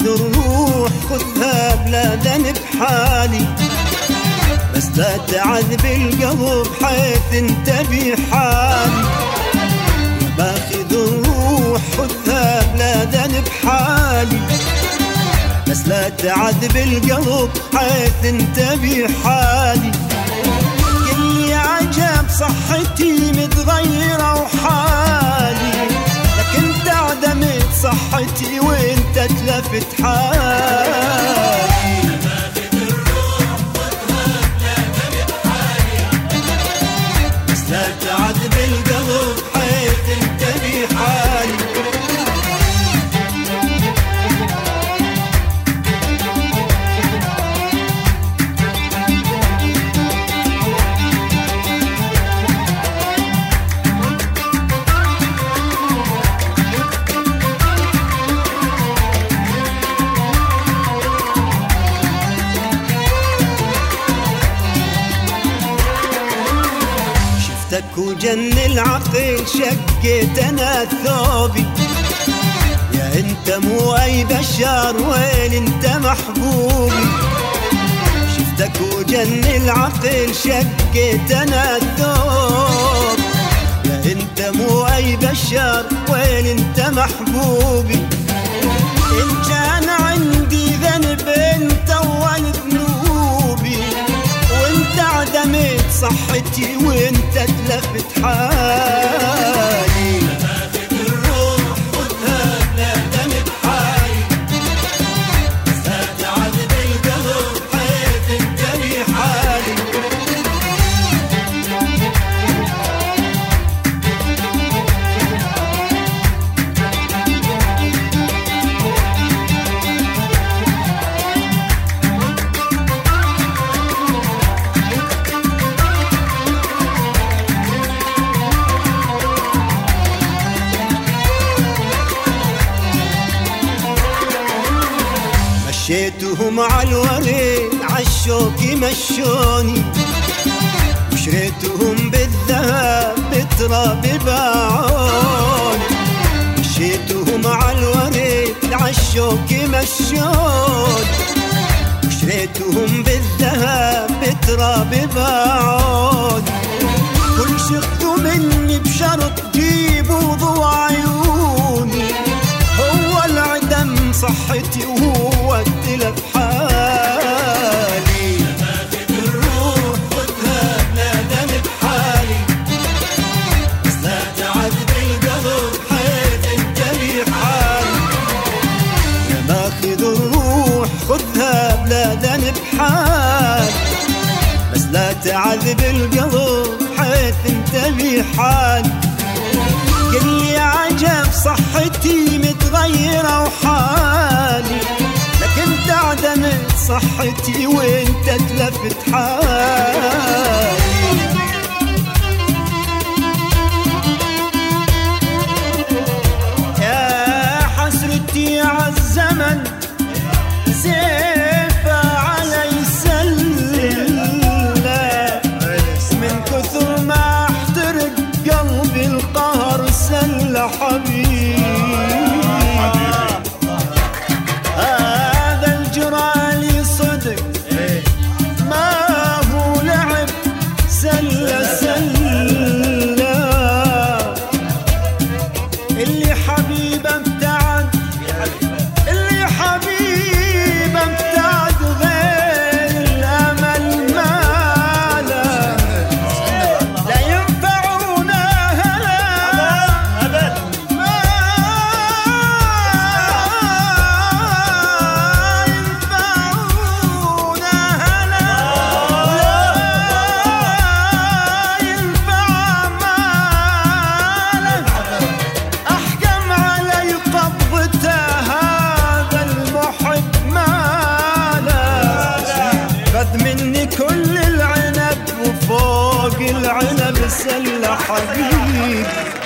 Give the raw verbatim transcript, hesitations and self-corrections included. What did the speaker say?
ماخذ الروح خذها بلا ذنب حالي، بس لا تعذب القلب حيث انت بحالي. ماخذ الروح خذها بلا ذنب حالي، بس لا تعذب القلب حيث انت بحالي. قلي عجب صحتي متغيرة وحالي، لكن تعدمت صحتي وانت تلفت حالي. ماخذ الروح خذها بلا ذنب حالي، بس لا تعذب القلب حيث انت بحالي. شفتك وجن العقل شقيت انا ثوبي، يا انت مو اي بشر وين انت محبوبي. شفتك وجن العقل شقيت انا الثوب، يا انت مو اي بشر وين انت محبوبي. ان كان عندي ذنب انت اول ذنوبي، وانت عدمت صحتي وانت تلفت حالي. ماخذ الروح خذها بلا ذنب حالي، بس لا تعذب القلب حيث انت بحالي. مشيتهم على الورد عالشوك مشوني، وشريتهم بالذهب بتراب باعوني. مشيتهم على الورد عالشوك مشوني، وشريتهم بالذهب بتراب باعوني. كل شقوا مني بشرط جيبوا ضوء عيوني، هو العدم صحتي وهو التلف حالي. ماخذ الروح خذها بلا ذنب حالي، بس لا تعذب القلب حيث انت بحالي. يا ماخذ الروح خذها بلا ذنب حالي، بس لا تعذب القلب حيث انت بحالي. قلي عجب صحتي متغيرة وحالي، لكن تعدمت صحتي وانت تلفت حالي. يا حسرتي عالزمن سيفه علي سلة، من كثر ما احترق قلبي القهر سلة حبيبي. هذا الجرالي صدق ما هو لعب سلة سلة، اللي حبيبه ابتعد اللي حبيبه ابتعد غير الامل ماله، لا ينفعونا هلا ما ينفعونا هلا، لا ينفع ماله. احكم علي قبضته هذا المحب ماله، خذ مني كل العنب وفوق العنب سلة حبيب.